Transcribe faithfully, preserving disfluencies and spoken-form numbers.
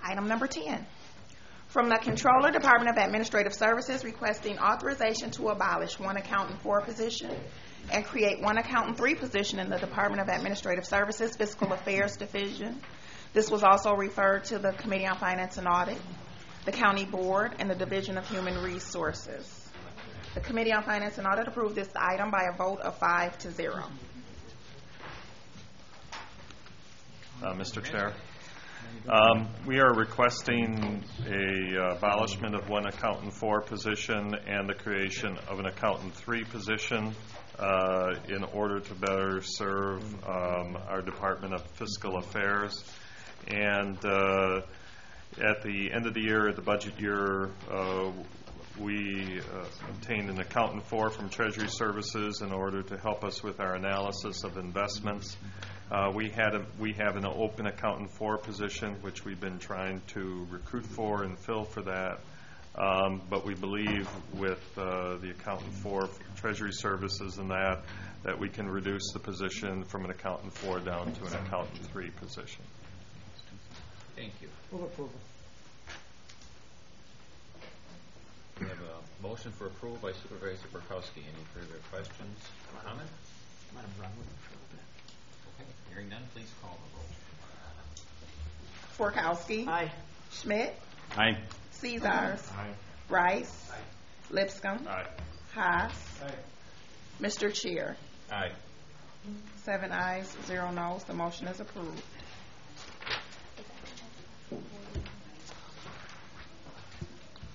Item number ten. From the Controller, Department of Administrative Services, requesting authorization to abolish one accountant four position and create one accountant three position in the Department of Administrative Services Fiscal Affairs Division. This was also referred to the Committee on Finance and Audit, the County Board, and the Division of Human Resources. The Committee on Finance and Audit approved this item by a vote of five to zero. Uh, Mister Chair, um, we are requesting a uh, abolishment of one accountant four position and the creation of an accountant three position uh, in order to better serve um, our Department of Fiscal Affairs. And uh, at the end of the year, the budget year, uh, we uh, obtained an accountant four from Treasury Services in order to help us with our analysis of investments. Uh, we had a, we have an open accountant four position, which we've been trying to recruit for and fill for that. Um, but we believe with uh, the accountant four Treasury Services and that that we can reduce the position from an accountant four down to an accountant three position. Thank you. Move approval. We have a motion for approval by Supervisor Burkowski. Any further questions or comments? Madam Brown. Okay. Hearing none, please call the roll. Forkowski. Aye. Schmidt. Aye. Caesars. Aye. Rice. Aye. Lipscomb. Aye. Haas. Aye. Mister Chair. Aye. Seven ayes, zero noes. The motion is approved.